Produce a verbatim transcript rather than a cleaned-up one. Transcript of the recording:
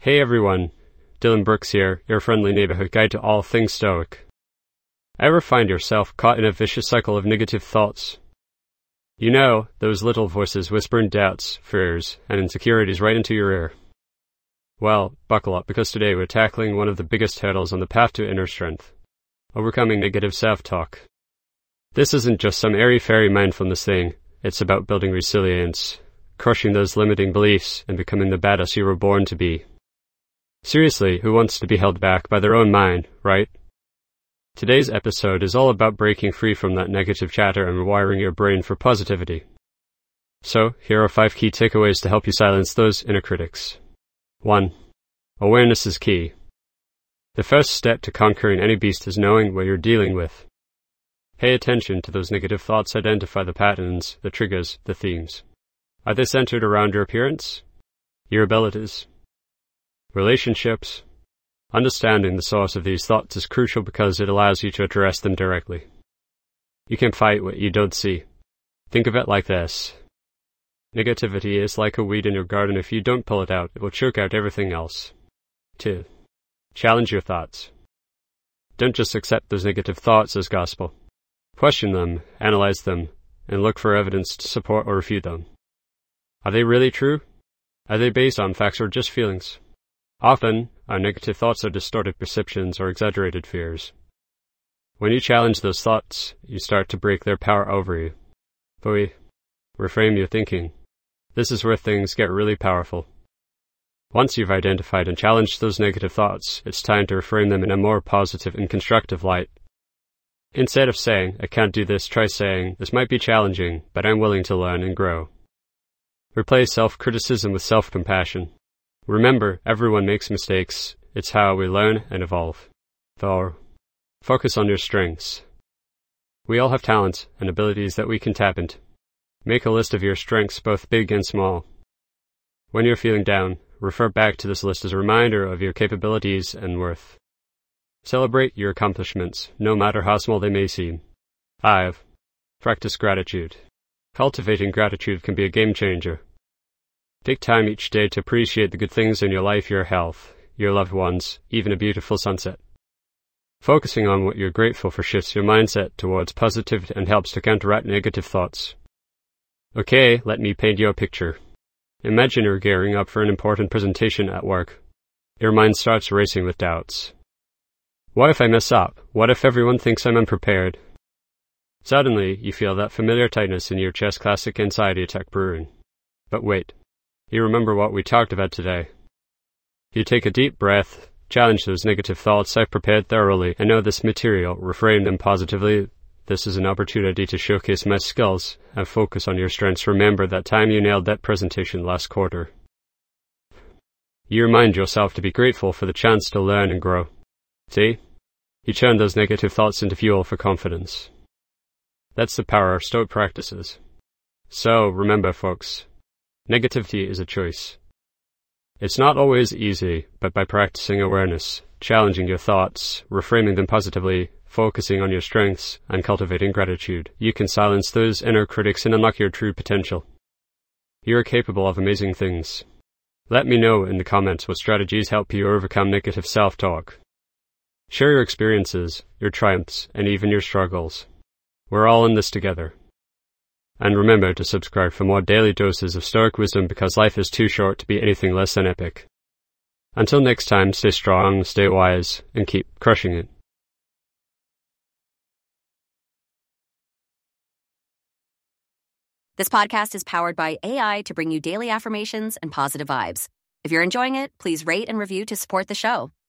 Hey everyone, Dylan Brooks here, your friendly neighborhood guide to all things Stoic. Ever find yourself caught in a vicious cycle of negative thoughts? You know, those little voices whispering doubts, fears, and insecurities right into your ear. Well, buckle up, because today we're tackling one of the biggest hurdles on the path to inner strength: overcoming negative self-talk. This isn't just some airy-fairy mindfulness thing, it's about building resilience, crushing those limiting beliefs, and becoming the badass you were born to be. Seriously, who wants to be held back by their own mind, right? Today's episode is all about breaking free from that negative chatter and rewiring your brain for positivity. So, here are five key takeaways to help you silence those inner critics. one. Awareness is key. The first step to conquering any beast is knowing what you're dealing with. Pay attention to those negative thoughts, identify the patterns, the triggers, the themes. Are they centered around your appearance? Your abilities? Relationships? Understanding the source of these thoughts is crucial because it allows you to address them directly. You can fight what you don't see. Think of it like this. Negativity is like a weed in your garden. If you don't pull it out, it will choke out everything else. two. Challenge your thoughts. Don't just accept those negative thoughts as gospel. Question them, analyze them, and look for evidence to support or refute them. Are they really true? Are they based on facts or just feelings? Often, our negative thoughts are distorted perceptions or exaggerated fears. When you challenge those thoughts, you start to break their power over you. Boy, reframe your thinking. This is where things get really powerful. Once you've identified and challenged those negative thoughts, it's time to reframe them in a more positive and constructive light. Instead of saying, "I can't do this," try saying, "This might be challenging, but I'm willing to learn and grow." Replace self-criticism with self-compassion. Remember, everyone makes mistakes. It's how we learn and evolve. four. Focus on your strengths. We all have talents and abilities that we can tap into. Make a list of your strengths, both big and small. When you're feeling down, refer back to this list as a reminder of your capabilities and worth. Celebrate your accomplishments, no matter how small they may seem. five. Practice gratitude. Cultivating gratitude can be a game changer. Take time each day to appreciate the good things in your life, your health, your loved ones, even a beautiful sunset. Focusing on what you're grateful for shifts your mindset towards positivity and helps to counteract negative thoughts. Okay, let me paint you a picture. Imagine you're gearing up for an important presentation at work. Your mind starts racing with doubts. What if I mess up? What if everyone thinks I'm unprepared? Suddenly, you feel that familiar tightness in your chest, classic anxiety attack brewing. But wait. You remember what we talked about today. You take a deep breath, challenge those negative thoughts. I've prepared thoroughly. I know this material. Reframe them positively. This is an opportunity to showcase my skills and focus on your strengths. Remember that time you nailed that presentation last quarter. You remind yourself to be grateful for the chance to learn and grow. See? You turn those negative thoughts into fuel for confidence. That's the power of Stoic practices. So, remember folks, negativity is a choice. It's not always easy, but by practicing awareness, challenging your thoughts, reframing them positively, focusing on your strengths, and cultivating gratitude, you can silence those inner critics and unlock your true potential. You are capable of amazing things. Let me know in the comments what strategies help you overcome negative self-talk. Share your experiences, your triumphs, and even your struggles. We're all in this together. And remember to subscribe for more daily doses of Stoic wisdom, because life is too short to be anything less than epic. Until next time, stay strong, stay wise, and keep crushing it. This podcast is powered by A I to bring you daily affirmations and positive vibes. If you're enjoying it, please rate and review to support the show.